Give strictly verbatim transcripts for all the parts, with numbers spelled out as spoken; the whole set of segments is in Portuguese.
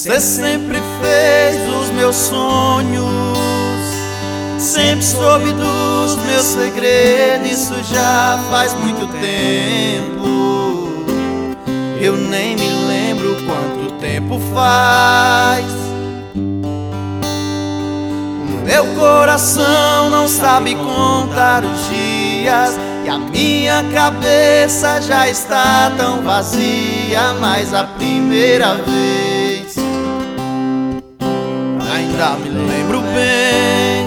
Você sempre fez os meus sonhos, sempre soube dos meus segredos. Isso já faz muito tempo, eu nem me lembro quanto tempo faz. Meu coração não sabe contar os dias e a minha cabeça já está tão vazia. Mas a primeira vez ainda me lembro bem.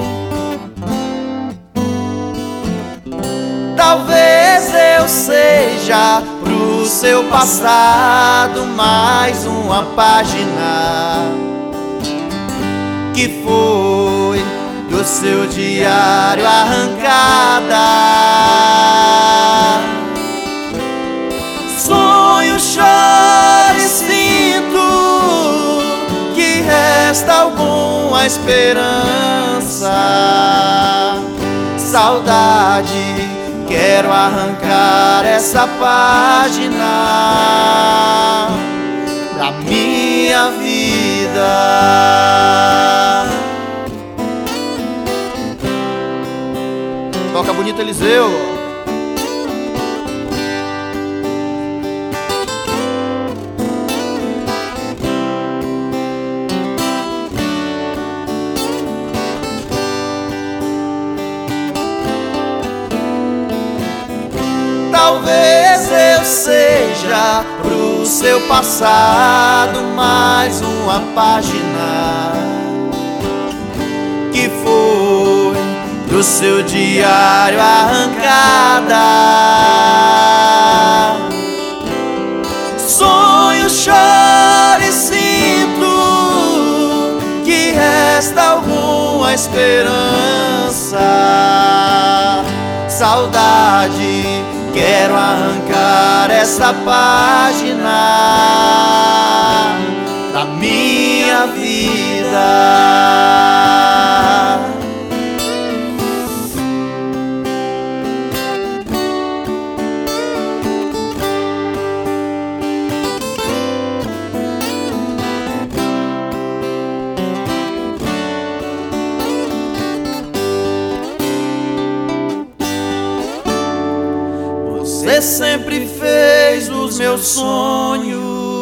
Talvez eu seja pro seu passado mais uma página que foi do seu diário arrancada. Sonho, chores, finto que resta alguma esperança. Saudade, quero arrancar essa página da minha vida. Toca bonito, Eliseu. Talvez eu seja pro seu passado mais uma página que foi do seu diário arrancada. Sonho, choro e sinto que resta alguma esperança. Saudade, quero arrancar essa página da minha vida. Você sempre fez os meus sonhos,